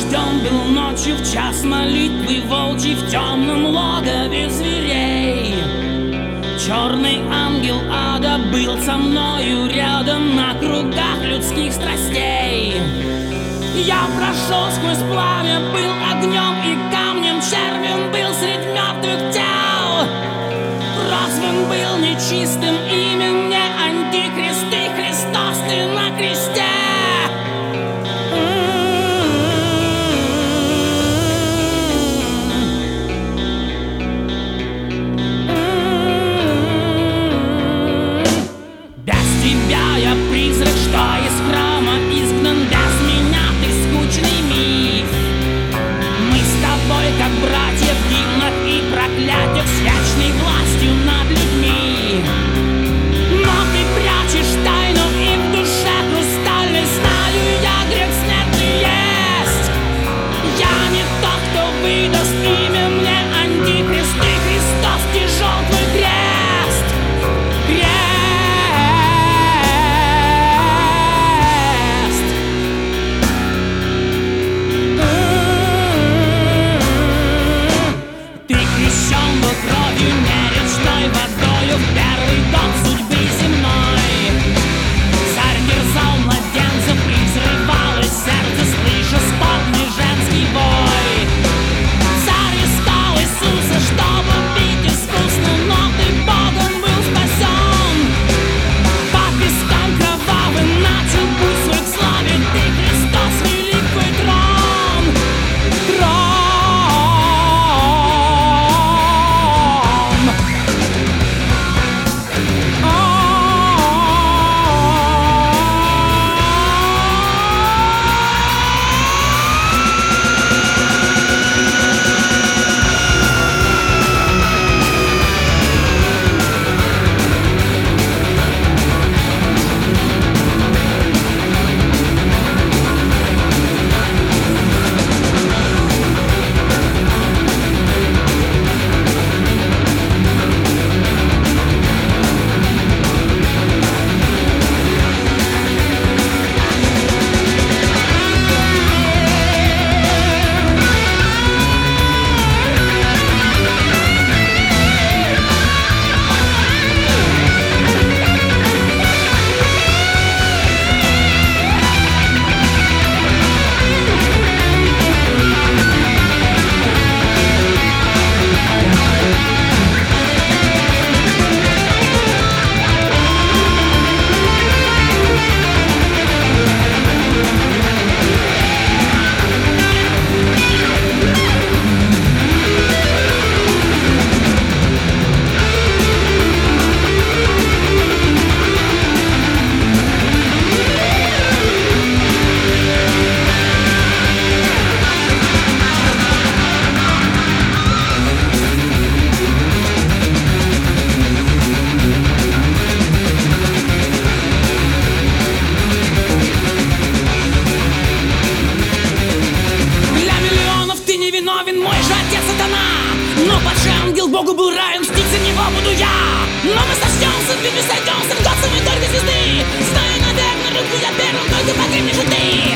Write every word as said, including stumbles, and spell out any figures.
рожден был ночью в час молитвы волчий в темном логове зверей. Черный ангел ада был со мною рядом на кругах людских страстей. Я прошел сквозь пламя, был огнем и камнем, червем был средь мертвых тел. Прозван был нечистым, имя мне Антихрист, и Христос ты на кресте. Без тебя я призрак, что из храма изгнан, без меня ты скучный миф. Мы с тобой как братья в гимнах и проклятиях с вечной властью над людьми. Но ты прячешь тайну, и в душе хрустальной знаю я, грех смертный есть. Я не тот, кто выдаст имя мне Антихрист, и Христос тяжел твой крест. Крест. Ты крещен был кровью, не речной водою в первый год судьбы земной. Царь терзал младенцев и взрывалось сердце, слыша стонный женский вой. Царь искал Иисуса, чтобы убить искусно, но ты Богом был спасен. По пескам кровавым начал путь свой к славе, ты Христос, великий трон. Трон. Мой же отец сатана, но падший ангел Богу был раем, мстить за него буду я. Но мы сочтемся, в битве сойдемся, в год самой только звезды. Знаю, наверное, руку я первым, только покрепнешь ты.